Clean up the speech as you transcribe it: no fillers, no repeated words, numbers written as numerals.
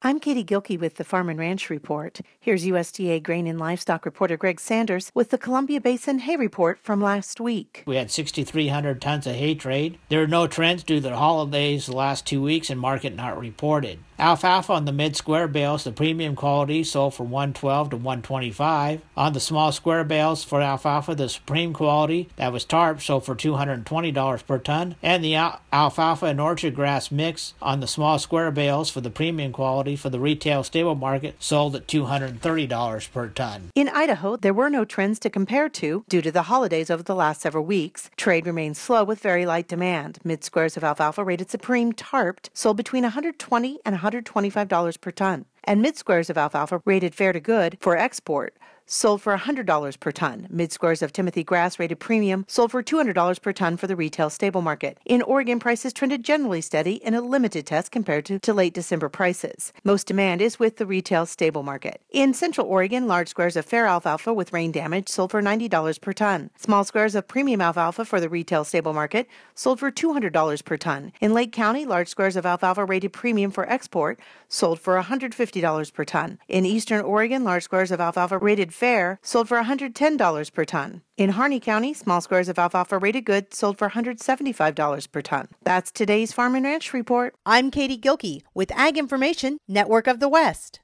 I'm Katie Gilkey with the Farm and Ranch Report. Here's USDA Grain and Livestock reporter Greg Sanders with the Columbia Basin Hay Report from last week. We had 6,300 tons of hay trade. There are no trends due to the holidays the last 2 weeks and market not reported. Alfalfa on the mid-square bales, the premium quality, sold for $112 to $125. On the small square bales for alfalfa, the supreme quality, that was tarp, sold for $220 per ton. And the alfalfa and orchard grass mix on the small square bales for the premium quality for the retail stable market sold at $230 per ton. In Idaho, there were no trends to compare to due to the holidays over the last several weeks. Trade remains slow with very light demand. Mid-squares of alfalfa rated supreme tarped sold between $120 and $125 per ton. And mid-squares of alfalfa rated fair to good for export sold for $100 per ton. Mid-squares of Timothy grass rated premium sold for $200 per ton for the retail stable market. In Oregon, prices trended generally steady in a limited test compared to late December prices. Most demand is with the retail stable market. In Central Oregon, large squares of fair alfalfa with rain damage sold for $90 per ton. Small squares of premium alfalfa for the retail stable market sold for $200 per ton. In Lake County, large squares of alfalfa rated premium for export sold for $150 per ton. In Eastern Oregon, large squares of alfalfa rated fair sold for $110 per ton. In Harney County, small squares of alfalfa rated good sold for $175 per ton. That's today's Farm and Ranch Report. I'm Katie Gilkey with Ag Information Network of the West.